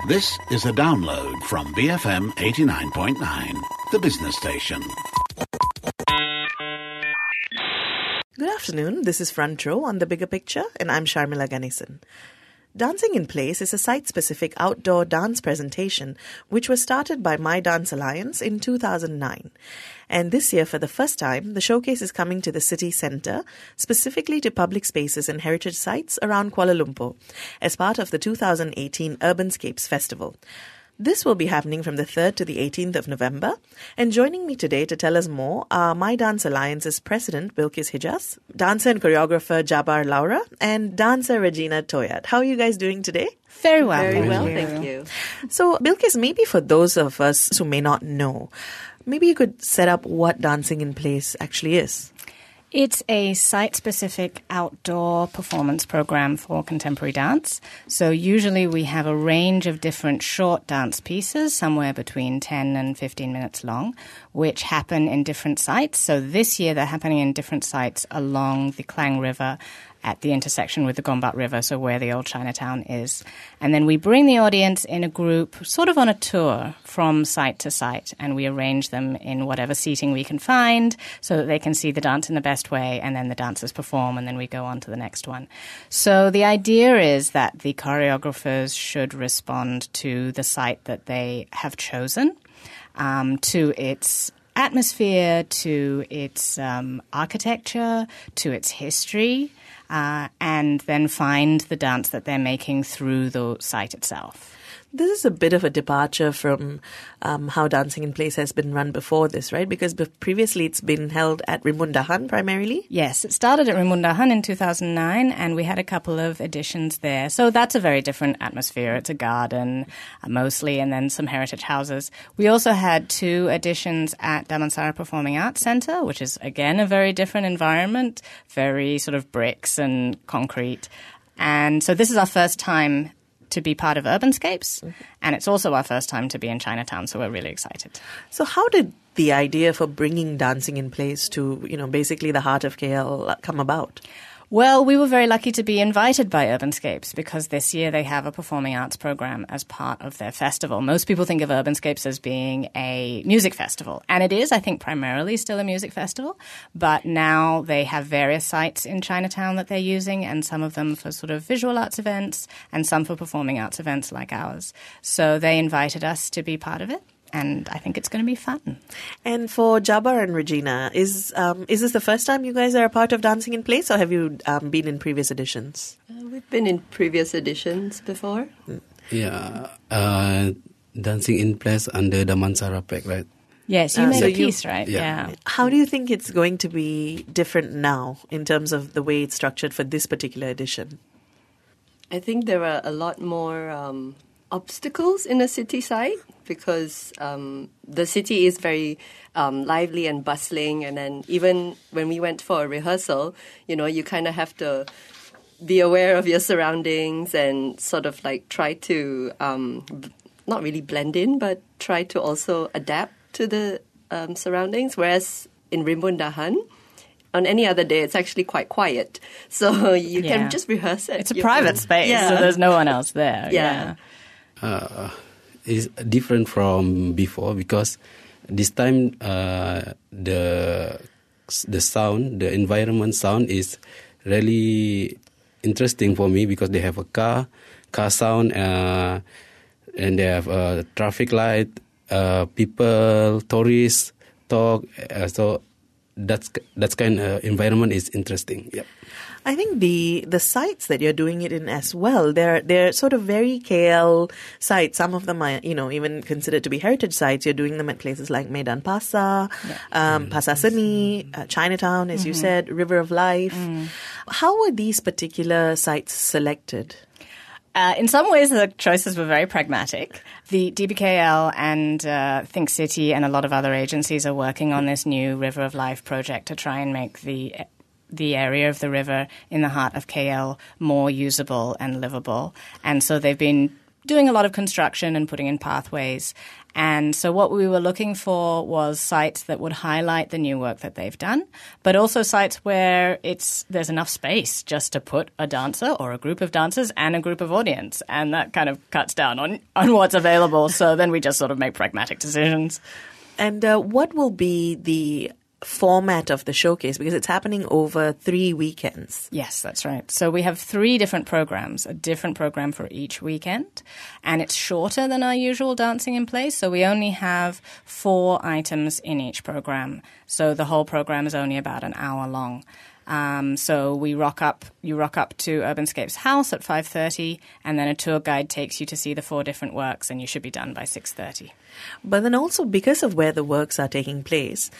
This is a download from BFM 89.9, the business station. Good afternoon, this is Front Row on The Bigger Picture, and I'm Sharmila Ganesan. Dancing in Place is a site-specific outdoor dance presentation which was started by My Dance Alliance in 2009. And this year, for the first time, the showcase is coming to the city centre, specifically to public spaces and heritage sites around Kuala Lumpur, as part of the 2018 Urbanscapes Festival. This will be happening from the 3rd to the 18th of November. And joining me today to tell us more are My Dance Alliance's President, Bilkis Hijaz, dancer and choreographer Jabbar Laura, and dancer Regina Toyat. How are you guys doing today? Very well. Very well, thank you. So, Bilkis, maybe for those of us who may not know, maybe you could set up what Dancing in Place actually is. It's a site-specific outdoor performance program for contemporary dance. So usually we have a range of different short dance pieces, somewhere between 10 and 15 minutes long, which happen in different sites. So this year they're happening in different sites along the Klang River at the intersection with the Gombak River, so where the old Chinatown is. And then we bring the audience in a group, sort of on a tour from site to site, and we arrange them in whatever seating we can find so that they can see the dance in the best way, and then the dancers perform, and then we go on to the next one. So the idea is that the choreographers should respond to the site that they have chosen, to its atmosphere, to its architecture, to its history, and then find the dance that they're making through the site itself. This is a bit of a departure from how Dancing in Place has been run before this, right? Because previously it's been held at Rimbun Dahan primarily. Yes, it started at Rimbun Dahan in 2009, and we had a couple of editions there. So that's a very different atmosphere. It's a garden mostly, and then some heritage houses. We also had 2 editions at Damansara Performing Arts Centre, which is, again, a very different environment, very sort of bricks and concrete. And so this is our first time to be part of Urbanscapes, and it's also our first time to be in Chinatown, so we're really excited. So how did the idea for bringing Dancing in Place to, basically the heart of KL come about? Well, we were very lucky to be invited by Urbanscapes because this year they have a performing arts program as part of their festival. Most people think of Urbanscapes as being a music festival, and it is, I think, primarily still a music festival. But now they have various sites in Chinatown that they're using, and some of them for sort of visual arts events and some for performing arts events like ours. So they invited us to be part of it. And I think it's going to be fun. And for Jabbar and Regina, is this the first time you guys are a part of Dancing in Place, or have you been in previous editions? We've been in previous editions before. Yeah, Dancing in Place under the Damansara Pack, right? Yes, you made a piece, right? Yeah. How do you think it's going to be different now in terms of the way it's structured for this particular edition? I think there are a lot more obstacles in a city site because the city is very lively and bustling, and then even when we went for a rehearsal, you kind of have to be aware of your surroundings and sort of like try to not really blend in, but try to also adapt to the surroundings, whereas in Rimbun Dahan, on any other day, it's actually quite quiet. So you can just rehearse it. It's a private space, so there's no one else there. Yeah. Is different from before because this time the sound, the environment sound is really interesting for me because they have a car sound, and they have a traffic light, people, tourists talk. So that's kind of environment is interesting. Yep. I think the sites that you're doing it in as well, they're sort of very KL sites. Some of them are, even considered to be heritage sites. You're doing them at places like Medan Pasar, Pasar Seni, Chinatown, as you said, River of Life. How were these particular sites selected? In some ways, the choices were very pragmatic. The DBKL and Think City and a lot of other agencies are working on this new River of Life project to try and make the area of the river in the heart of KL more usable and livable. And so they've been doing a lot of construction and putting in pathways. And so what we were looking for was sites that would highlight the new work that they've done, but also sites where there's enough space just to put a dancer or a group of dancers and a group of audience. And that kind of cuts down on what's available. So then we just sort of make pragmatic decisions. And what will be the format of the showcase? Because it's happening over 3 weekends. Yes, that's right. So we have 3 different programs, a different program for each weekend. And it's shorter than our usual Dancing in Place. So we only have 4 items in each program. So the whole program is only about an hour long. So you rock up to Urbanscape's house at 5:30, and then a tour guide takes you to see the 4 different works, and you should be done by 6:30. But then also because of where the works are taking place,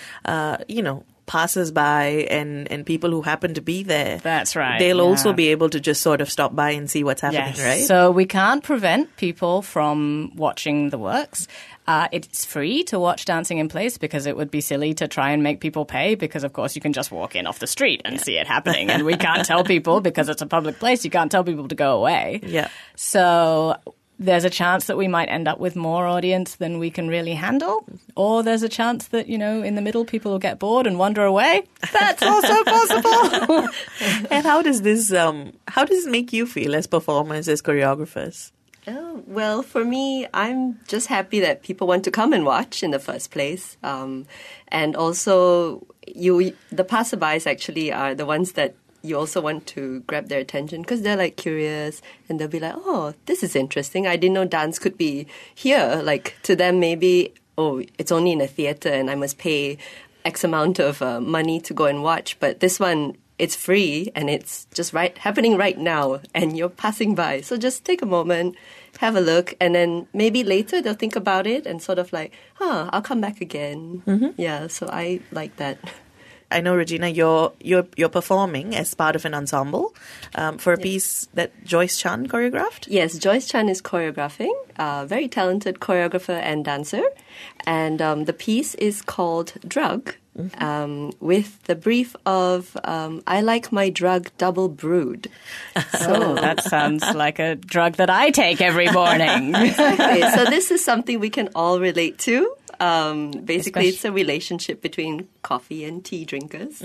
passers-by and people who happen to be there. That's right. They'll also be able to just sort of stop by and see what's happening, yes. right? So we can't prevent people from watching the works. It's free to watch Dancing in Place because it would be silly to try and make people pay because, of course, you can just walk in off the street and see it happening. And we can't tell people because it's a public place. You can't tell people to go away. Yeah. So there's a chance that we might end up with more audience than we can really handle. Or there's a chance that, in the middle, people will get bored and wander away. That's also possible. And how does this make you feel as performers, as choreographers? Oh, well, for me, I'm just happy that people want to come and watch in the first place. And also, the passerbys actually are the ones that you also want to grab their attention because they're like curious and they'll be like, oh, this is interesting. I didn't know dance could be here. Like to them, maybe, oh, it's only in a theater and I must pay X amount of money to go and watch. But this one, it's free and it's just happening right now and you're passing by. So just take a moment, have a look, and then maybe later they'll think about it and sort of like, I'll come back again. Mm-hmm. Yeah, so I like that. I know, Regina, you're performing as part of an ensemble for a piece that Joyce Chan choreographed? Yes, Joyce Chan is choreographing, very talented choreographer and dancer. And the piece is called Drug, with the brief of I like my drug double brewed. So that sounds like a drug that I take every morning. Exactly. So this is something we can all relate to. Basically, it's a relationship between coffee and tea drinkers.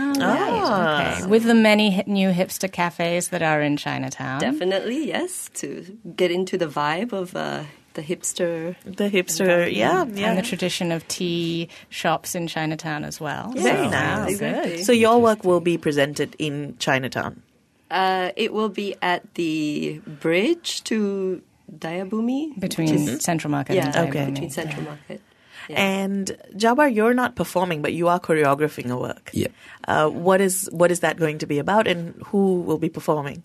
Okay. With the many new hipster cafes that are in Chinatown. Definitely, yes, to get into the vibe of the hipster. The hipster, yeah. And the tradition of tea shops in Chinatown as well. Yeah. Very nice. Exactly. So your work will be presented in Chinatown? It will be at the bridge to Dayabumi. Between Central Market and Dayabumi. Between Central Market. Yeah. And Jabbar, you're not performing, but you are choreographing a work. Yeah. What is that going to be about, and who will be performing?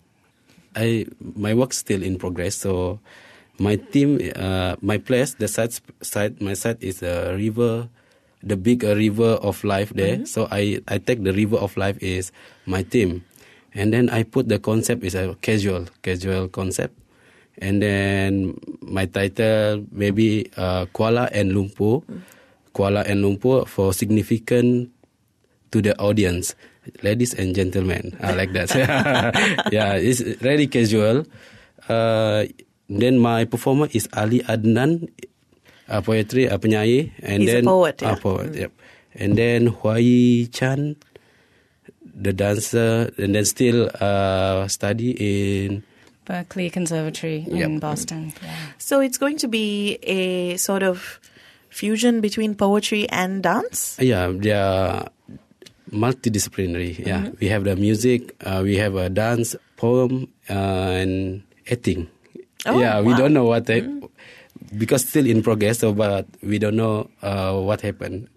My work's still in progress, so my team, my place, my site is a river, the big river of life there. Mm-hmm. So I take the river of life is my theme, and then I put the concept is a casual concept. And then my title maybe Kuala and Lumpur. Kuala and Lumpur for significant to the audience. Ladies and gentlemen, I like that. Yeah, it's really casual. Then my performer is Ali Adnan, poetry, penyanyi. And He's then, a poet, yeah. Poet, yep. And then Huai Chan, the dancer, and then still study in Berkeley Conservatory in Boston. Yeah. So it's going to be a sort of fusion between poetry and dance? Yeah, they are multidisciplinary. Yeah, mm-hmm. We have the music, we have a dance, poem, and acting. Oh, yeah, we wow. don't know what because still in progress, but we don't know what happened.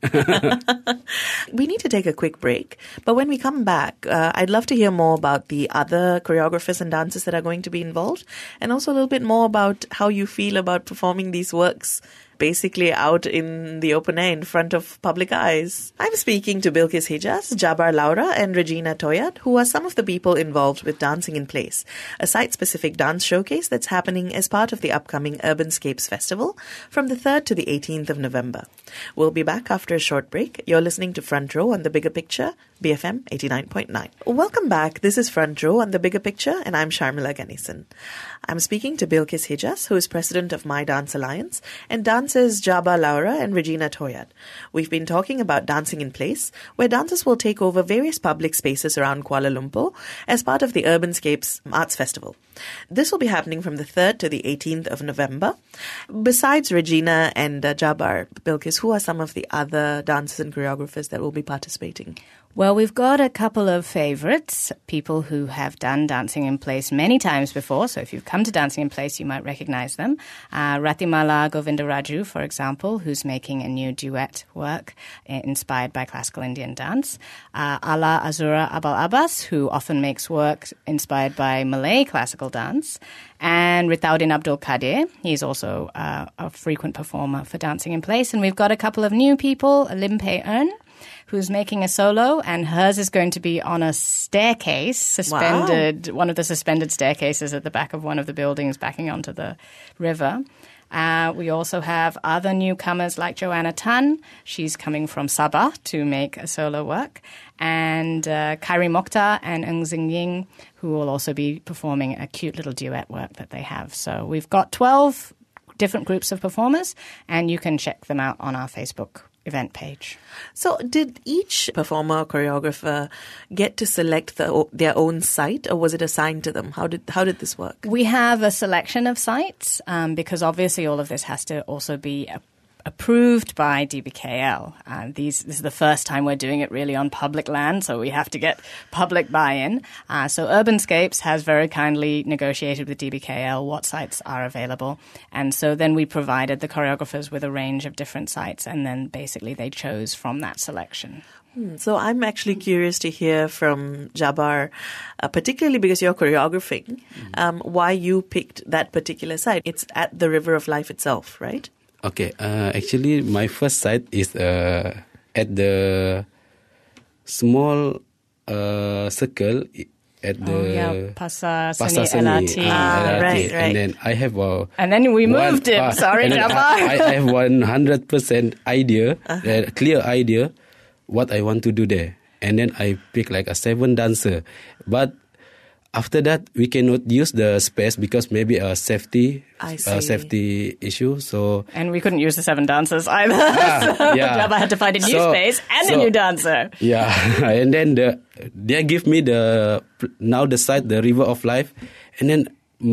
We need to take a quick break, but when we come back, I'd love to hear more about the other choreographers and dancers that are going to be involved, and also a little bit more about how you feel about performing these works basically out in the open air in front of public eyes. I'm speaking to Bilkis Hijaz, Jabar Laura and Regina Toyat, who are some of the people involved with Dancing in Place, a site-specific dance showcase that's happening as part of the upcoming Urbanscapes Festival from the 3rd to the 18th of November. We'll be back after a short break. You're listening to Front Row on The Bigger Picture, BFM 89.9. Welcome back. This is Front Row on The Bigger Picture, and I'm Sharmila Ganesan. I'm speaking to Bilkis Hijaz, who is president of My Dance Alliance, and dancers Jabar Laura and Regina Toyat. We've been talking about Dancing in Place, where dancers will take over various public spaces around Kuala Lumpur as part of the Urbanscapes Arts Festival. This will be happening from the 3rd to the 18th of November. Besides Regina and Jabar, Bilkis, who are some of the other dancers and choreographers that will be participating? Well, we've got a couple of favorites, people who have done Dancing in Place many times before. So if you've come to Dancing in Place, you might recognize them. Ratimala Govindaraju, for example, who's making a new duet work inspired by classical Indian dance. Ala Azura Abal Abbas, who often makes work inspired by Malay classical dance. And Ritaudin Abdul Kadir, he's also a frequent performer for Dancing in Place. And we've got a couple of new people, Lim Pei Earn, who's making a solo, and hers is going to be on a staircase, suspended, one of the suspended staircases at the back of one of the buildings backing onto the river. We also have other newcomers like Joanna Tan. She's coming from Sabah to make a solo work. And Kairi Mokhtar and Ng Zing Ying, who will also be performing a cute little duet work that they have. So we've got 12 different groups of performers, and you can check them out on our Facebook event page. So did each performer or choreographer get to select their own site, or was it assigned to them? How did this work? We have a selection of sites because obviously all of this has to also be approved by DBKL. This is the first time we're doing it really on public land, so we have to get public buy-in. So Urbanscapes has very kindly negotiated with DBKL what sites are available. And so then we provided the choreographers with a range of different sites, and then basically they chose from that selection. So I'm actually curious to hear from Jabar, particularly because you're choreographing, why you picked that particular site. It's at the River of Life itself, right? Okay, actually, my first site is at the small circle at the Pasar Pasar Seni LRT. Right. And then I have and then we moved it. Sorry, Jabar. I have 100% idea, clear idea, what I want to do there. And then I pick like a 7 dancer. But after that, we cannot use the space because maybe a safety issue. So and we couldn't use the 7 dancers either. Jabar had to find a new space and a new dancer. Yeah, and then they give me the site, the River of Life, and then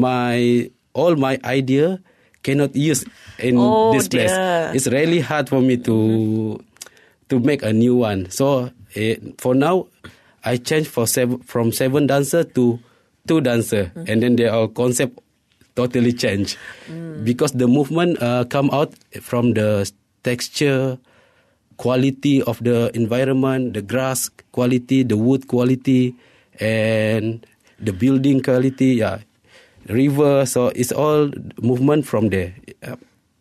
all my idea cannot use in this place. It's really hard for me to make a new one. So for now, I changed from 7 dancer to 2 dancer, and then their concept totally changed because the movement come out from the texture, quality of the environment, the grass quality, the wood quality, and the building quality. Yeah, river. So it's all movement from there. Yeah.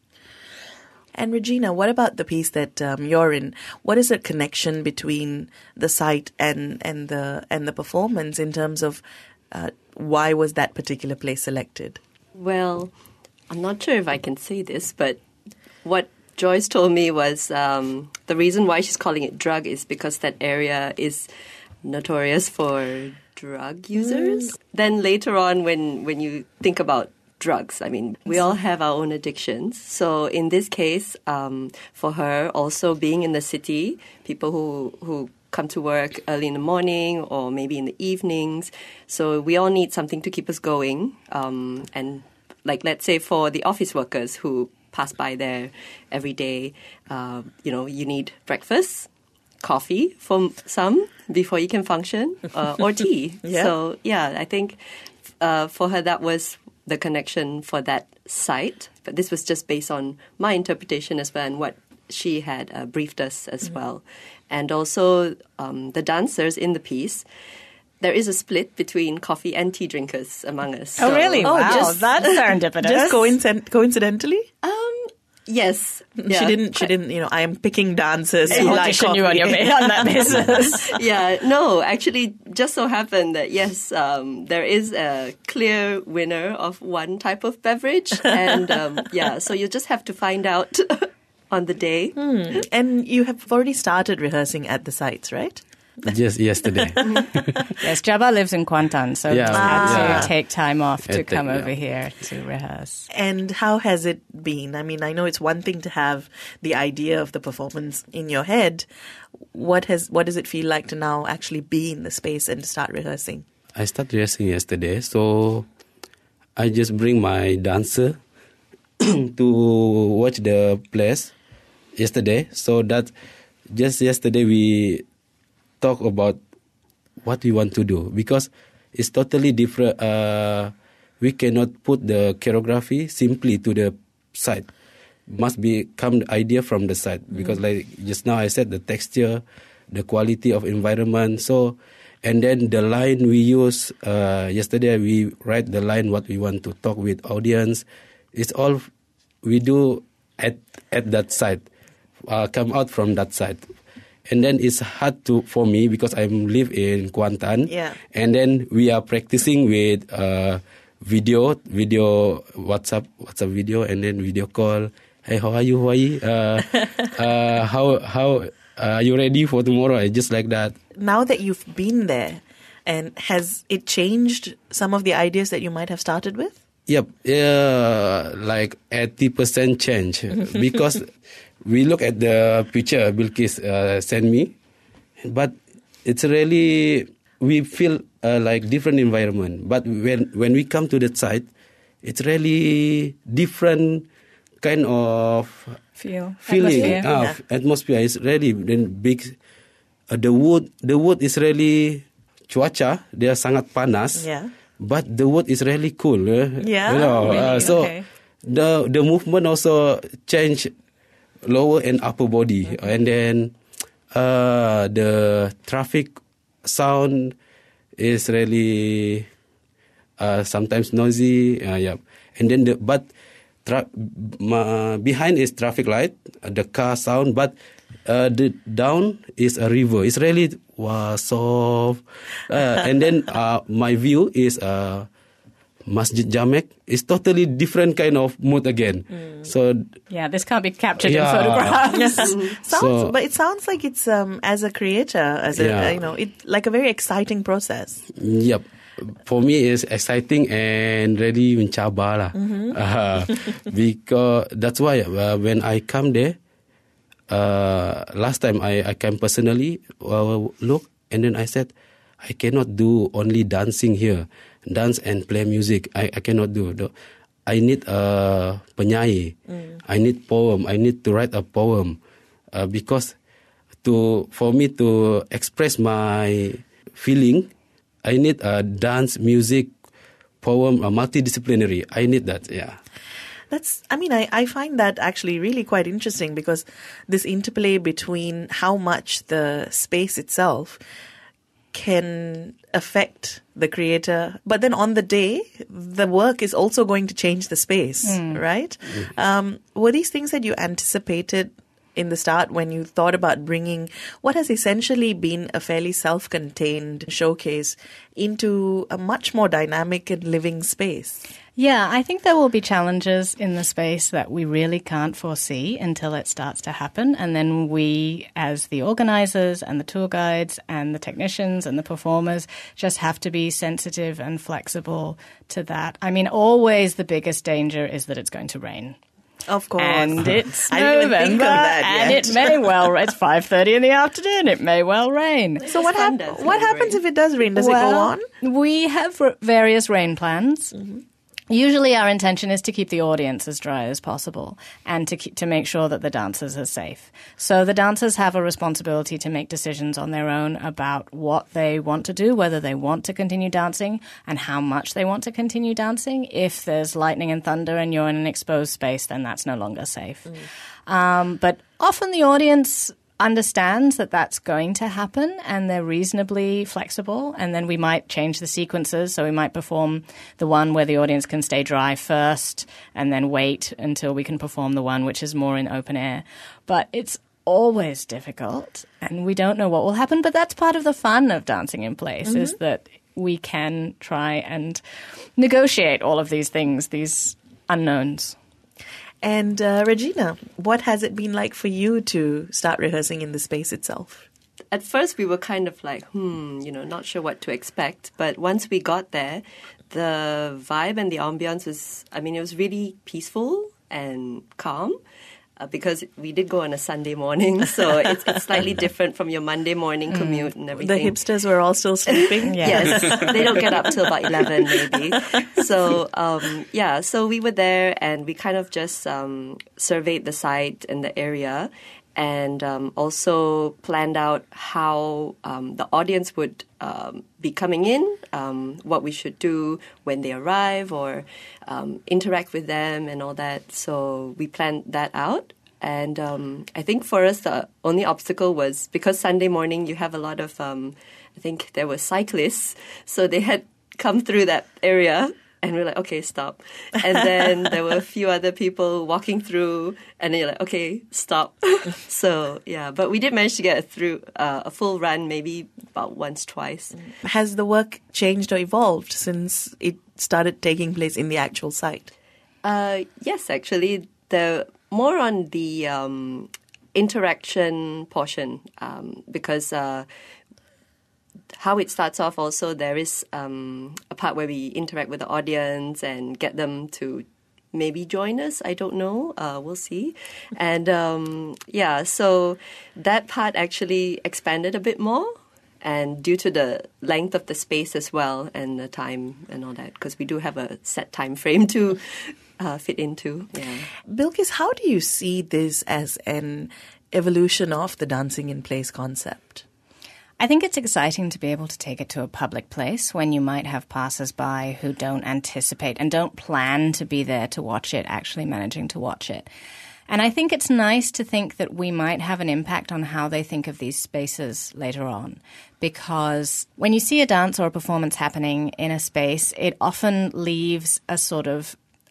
And Regina, what about the piece that you're in? What is the connection between the site and the performance in terms of why was that particular place selected? Well, I'm not sure if I can say this, but what Joyce told me was the reason why she's calling it drug is because that area is notorious for drug users. Then later on, when you think about drugs, I mean, we all have our own addictions. So in this case, for her, also being in the city, people who come to work early in the morning or maybe in the evenings. So we all need something to keep us going. And like, let's say for the office workers who pass by there every day, you need breakfast, coffee for some before you can function, or tea. Yeah. So, yeah, I think for her that was the connection for that site. But this was just based on my interpretation as well and what she had briefed us as well. And also the dancers in the piece, there is a split between coffee and tea drinkers among us. Oh, really? Wow, just that's serendipitous. Just coincidentally? Yes. Yeah. She didn't, I am picking dancers. who like Audition you on that basis. Yeah, no, actually, just so happened that yes, there is a clear winner of one type of beverage, and so you just have to find out on the day. And you have already started rehearsing at the sites, right? Just yesterday. Yes, Jabba lives in Kuantan, so Yeah. we had Yeah. to take time off to come Yeah. over here to rehearse. And how has it been? I mean, I know it's one thing to have the idea of the performance in your head. What does it feel like to now actually be in the space and to start rehearsing? I started rehearsing yesterday, so I just bring my dancer to watch the plays yesterday. So that just yesterday we talk about what we want to do, because it's totally different. We cannot put the choreography simply to the side. Must come the idea from the side, because like just now I said, the texture, the quality of environment. So, and then the line we use, yesterday we write the line what we want to talk with audience. It's all we do at that side, come out from that side. And then it's hard for me because I live in Kuantan. Yeah. And then we are practicing with video, WhatsApp video, and then video call. Hey, how are you? How are you ready for tomorrow? Just like that. Now that you've been there, and has it changed some of the ideas that you might have started with? Yep, like 80% change because we look at the picture Bilkis sent me, but it's really, we feel like different environment. But when we come to the site, it's really different kind of feeling. Atmosphere is really big. The wood is really cuaca. They are sangat panas. Yeah. But the wood is really cool. Yeah, really? So Okay. the movement also change lower and upper body, and then the traffic sound is really sometimes noisy. And then behind is traffic light, the car sound, but the down is a river. It's really soft. And then my view is Masjid Jamek. It's totally different kind of mood again. So Yeah, this can't be captured in photographs. But it sounds like it's as a creator, like a very exciting process. Yep. For me, it's exciting and really mencabar lah. Because that's why when I come there, last time I came personally, look, and then I said, I cannot do only dancing here, dance and play music. I cannot do. I need a penyair. I need poem. I need to write a poem because for me to express my feeling, I need a dance, music, poem, multidisciplinary. I need that, yeah. I find that actually really quite interesting, because this interplay between how much the space itself can affect the creator, but then on the day, the work is also going to change the space, right? Were these things that you anticipated in the start when you thought about bringing what has essentially been a fairly self-contained showcase into a much more dynamic and living space? Yeah, I think there will be challenges in the space that we really can't foresee until it starts to happen. And then we, as the organizers and the tour guides and the technicians and the performers, just have to be sensitive and flexible to that. I mean, always the biggest danger is that it's going to rain. Of course. And it's I didn't even November, think of that and yet. it may well, it's 5:30 in the afternoon, it may well rain. So what sun does happens rain. if it does rain? Does it go on? We have various rain plans. Usually our intention is to keep the audience as dry as possible and to make sure that the dancers are safe. So the dancers have a responsibility to make decisions on their own about what they want to do, whether they want to continue dancing and how much they want to continue dancing. If there's lightning and thunder and you're in an exposed space, then that's no longer safe. But often the audience understands that that's going to happen, and they're reasonably flexible. And then we might change the sequences. So we might perform the one where the audience can stay dry first and then wait until we can perform the one which is more in open air. But it's always difficult, and we don't know what will happen. But that's part of the fun of Dancing in Place, is that we can try and negotiate all of these things, these unknowns. And Regina, what has it been like for you to start rehearsing in the space itself? At first, we were kind of like, not sure what to expect. But once we got there, the vibe and the ambience it was really peaceful and calm. Because we did go on a Sunday morning, so it's slightly different from your Monday morning commute and everything. The hipsters were all still sleeping? Yes, they don't get up till about 11 maybe. So, so we were there and we kind of just surveyed the site and the area, and also planned out how the audience would be coming in, what we should do when they arrive, or interact with them and all that. So we planned that out. And I think for us, the only obstacle was because Sunday morning you have a lot of, I think there were cyclists. So they had come through that area. And we're like, okay, stop. And then there were a few other people walking through, and then you're like, okay, stop. So, yeah, but we did manage to get through a full run, maybe about once, twice. Has the work changed or evolved since it started taking place in the actual site? Yes, actually. More on the interaction portion, because how it starts off also, there is a part where we interact with the audience and get them to maybe join us. I don't know. We'll see. And so that part actually expanded a bit more, and due to the length of the space as well and the time and all that, because we do have a set time frame to fit into. Yeah. Bilkis, how do you see this as an evolution of the Dancing in Place concept? I think it's exciting to be able to take it to a public place when you might have passers-by who don't anticipate and don't plan to be there to watch it, actually managing to watch it. And I think it's nice to think that we might have an impact on how they think of these spaces later on. Because when you see a dance or a performance happening in a space, it often leaves a sort of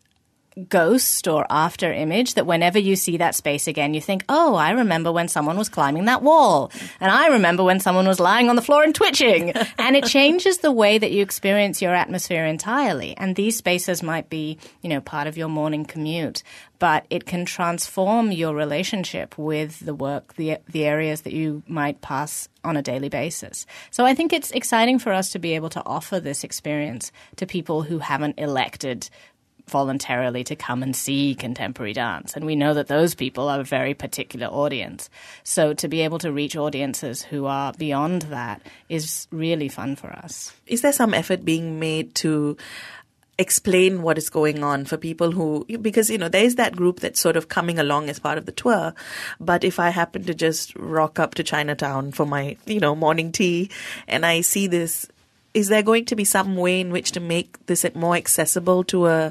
ghost or after image that whenever you see that space again, you think, oh, I remember when someone was climbing that wall. And I remember when someone was lying on the floor and twitching. And it changes the way that you experience your atmosphere entirely. And these spaces might be, part of your morning commute, but it can transform your relationship with the work, the areas that you might pass on a daily basis. So I think it's exciting for us to be able to offer this experience to people who haven't elected voluntarily to come and see contemporary dance. And we know that those people are a very particular audience. So to be able to reach audiences who are beyond that is really fun for us. Is there some effort being made to explain what is going on for people who, because, there is that group that's sort of coming along as part of the tour. But if I happen to just rock up to Chinatown for my, morning tea and I see this, is there going to be some way in which to make this more accessible to a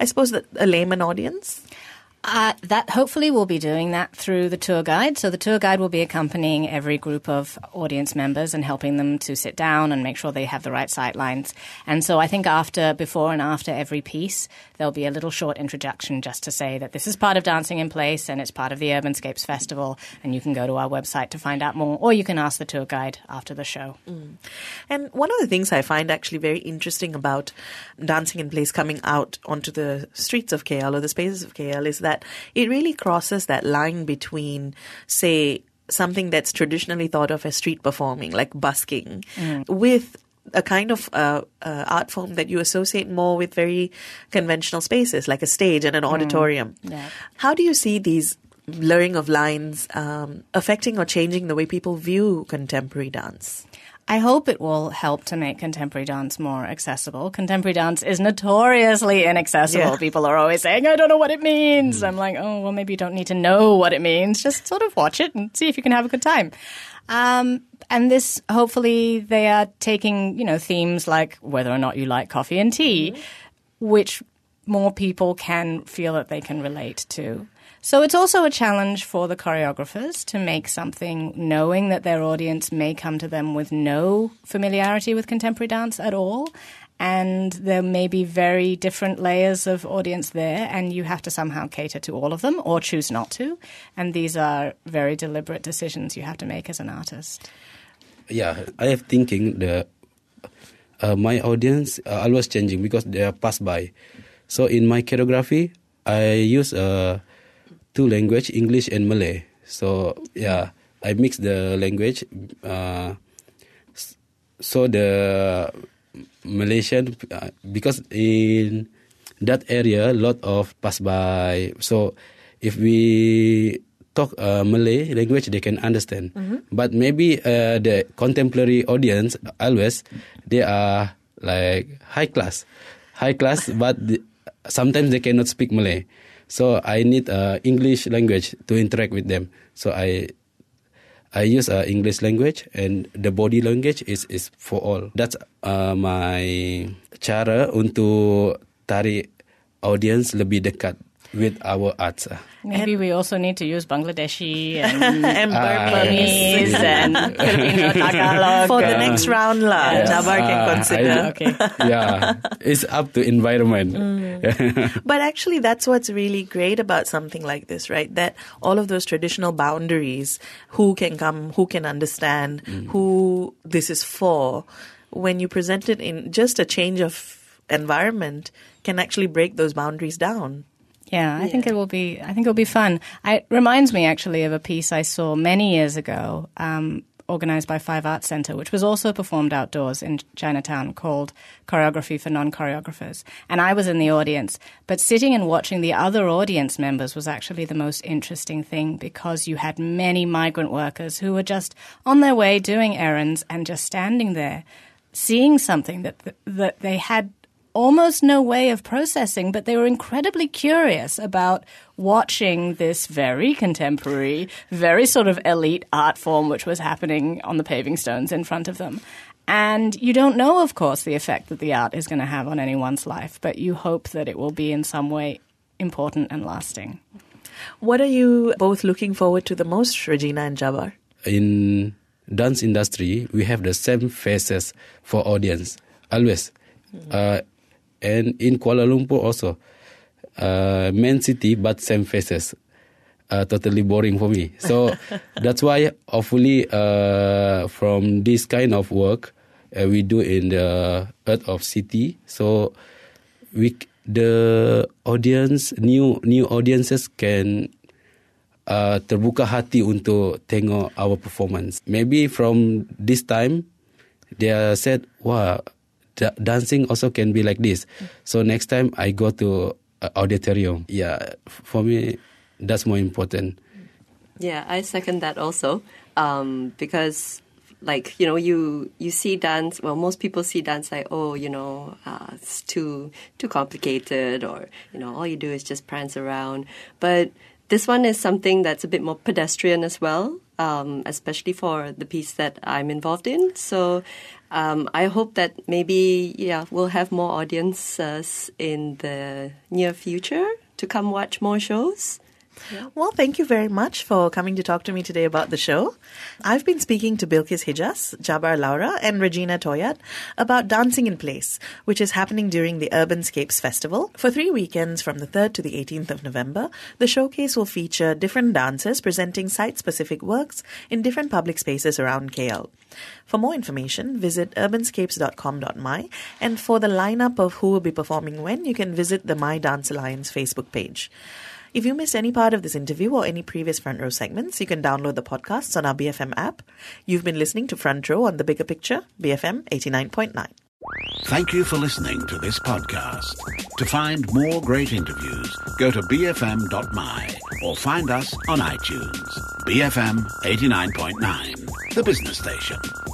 layman audience? That hopefully we'll be doing that through the tour guide. So the tour guide will be accompanying every group of audience members and helping them to sit down and make sure they have the right sight lines. And so I think before and after every piece, there'll be a little short introduction just to say that this is part of Dancing in Place and it's part of the Urbanscapes Festival. And you can go to our website to find out more, or you can ask the tour guide after the show. And one of the things I find actually very interesting about Dancing in Place coming out onto the streets of KL or the spaces of KL is that it really crosses that line between, say, something that's traditionally thought of as street performing, like busking, with a kind of art form that you associate more with very conventional spaces, like a stage and an auditorium. Yeah. How do you see these blurring of lines affecting or changing the way people view contemporary dance? I hope it will help to make contemporary dance more accessible. Contemporary dance is notoriously inaccessible. Yeah. People are always saying, I don't know what it means. I'm like, oh, well, maybe you don't need to know what it means. Just sort of watch it and see if you can have a good time. And this, hopefully, they are taking, themes like whether or not you like coffee and tea, which more people can feel that they can relate to. So it's also a challenge for the choreographers to make something knowing that their audience may come to them with no familiarity with contemporary dance at all. And there may be very different layers of audience there, and you have to somehow cater to all of them or choose not to. And these are very deliberate decisions you have to make as an artist. Yeah, I have thinking my audience always changing because they are pass by. So in my choreography, I use two language, English and Malay. So yeah, I mix the language. So the Malaysian, because in that area, a lot of pass by. So if we talk Malay language, they can understand. But maybe the contemporary audience, always, they are like high class, but sometimes they cannot speak Malay. So I need English language to interact with them. So I use English language, and the body language is for all. That's my cara untuk tarik audience lebih dekat with our arts. Maybe we also need to use Bangladeshi and, and Burmese and Filipino Tagalog. For the next round, Jabar can consider. Okay. Yeah, it's up to environment. But actually, that's what's really great about something like this, right? That all of those traditional boundaries, who can come, who can understand, who this is for, when you present it in just a change of environment, can actually break those boundaries down. Yeah, I think it will be fun. It reminds me actually of a piece I saw many years ago, organized by Five Arts Center, which was also performed outdoors in Chinatown, called Choreography for Non-Choreographers. And I was in the audience, but sitting and watching the other audience members was actually the most interesting thing, because you had many migrant workers who were just on their way doing errands and just standing there, seeing something that they had almost no way of processing, but they were incredibly curious about watching this very contemporary, very sort of elite art form which was happening on the paving stones in front of them. And you don't know, of course, the effect that the art is going to have on anyone's life, but you hope that it will be in some way important and lasting. What are you both looking forward to the most, Regina and Jabar? In dance industry, we have the same faces for audience, always. And in Kuala Lumpur also, main city, but same faces. Totally boring for me. So that's why, hopefully, from this kind of work we do in the Earth of City, so the audience, new audiences can terbuka hati untuk tengok our performance. Maybe from this time, they said, wow, dancing also can be like this. So next time I go to auditorium. Yeah, for me, that's more important. Yeah, I second that also. Because, like, you see dance, well, most people see dance like, it's too complicated, or, all you do is just prance around. But this one is something that's a bit more pedestrian as well, especially for the piece that I'm involved in. So I hope that maybe, we'll have more audiences in the near future to come watch more shows. Yeah. Well, thank you very much for coming to talk to me today about the show. I've been speaking to Bilkis Hijaz, Jabar Laura and Regina Toyat about Dancing in Place, which is happening during the Urbanscapes Festival. For 3 weekends from the 3rd to the 18th of November, the showcase will feature different dancers presenting site-specific works in different public spaces around KL. For more information, visit urbanscapes.com.my, and for the lineup of who will be performing when, you can visit the My Dance Alliance Facebook page. If you missed any part of this interview or any previous Front Row segments, you can download the podcasts on our BFM app. You've been listening to Front Row on The Bigger Picture, BFM 89.9. Thank you for listening to this podcast. To find more great interviews, go to bfm.my or find us on iTunes. BFM 89.9, the business station.